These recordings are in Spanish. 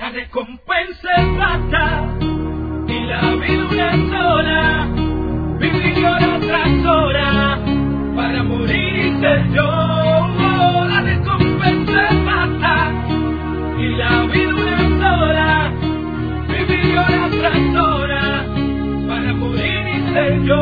La recompensa es plata y la vida una sola. Vivir hora tras hora para morir y ser yo. La recompensa es plata y la vida una sola. Vivir hora tras hora para morir y ser yo.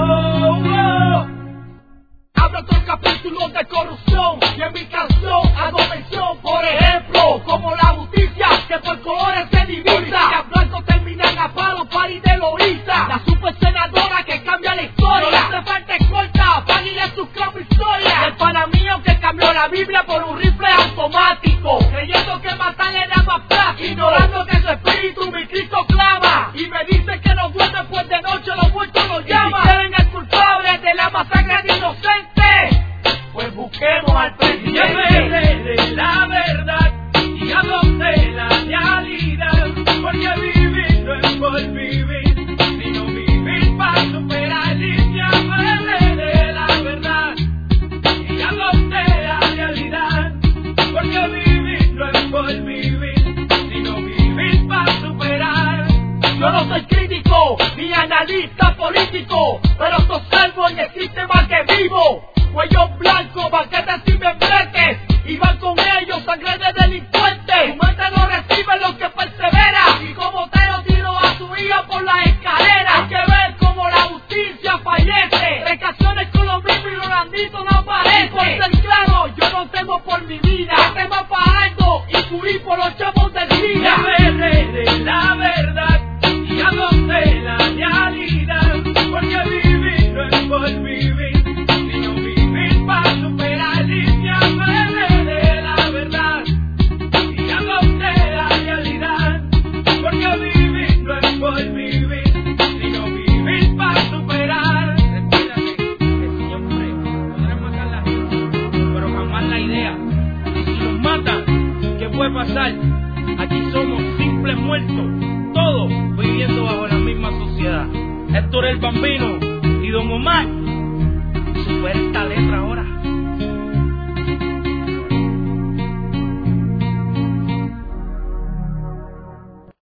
Hablo otros capítulos de corrupción y en mi canción hago mención, por ejemplo, como la justicia que por colores se divisa. Policías blancos terminan a palo, pari de Loíza. La super senadora que cambia la historia. No hace falta corta, páguile sus cromos historia. El pana mío que cambió la Biblia por un rifle automático, creyendo que matarle era más práctico, ignorando que su espíritu mi Cristo clama. Y me dice que no duerme pues de noche los muertos lo llaman. Si quieren el culpable de la masacre de inocentes, pues busquemos al presidente. Y hablé de la verdad y hablo de la realidad, porque vivir no es por vivir, sino vivir para superar. Y hablé de la verdad y hablo de la realidad, porque vivir no es por vivir, sino vivir para superar. Yo no soy crítico ni analista político, pero observo y existe más que vivo. Cuello blanco, banquetes sin membretes, y van con ellos sangre de delincuentes. Tu mente no recibe lo que persevera, y como te lo tiro a su hija por la escalera. Hay que ver cómo la justicia fallece, recacciones con los mismos y Rolandito no aparece. Por ser claro, yo no temo por mi vida, tema para algo y fui por los chavos del Y día. hablé de la verdad y hablo de la realidad, porque vivir no es por vivir, sino vivir para superar. Y hablé de la verdad y hablo de la realidad, porque vivir no es por vivir, sino vivir para superar. Recuérdate que siempre podrán matar la gente, pero jamás la idea. Y si nos matan, ¿qué puede pasar? Aquí somos simples muertos, todos viviendo bajo la misma sociedad. Héctor el Bambino y Don Omar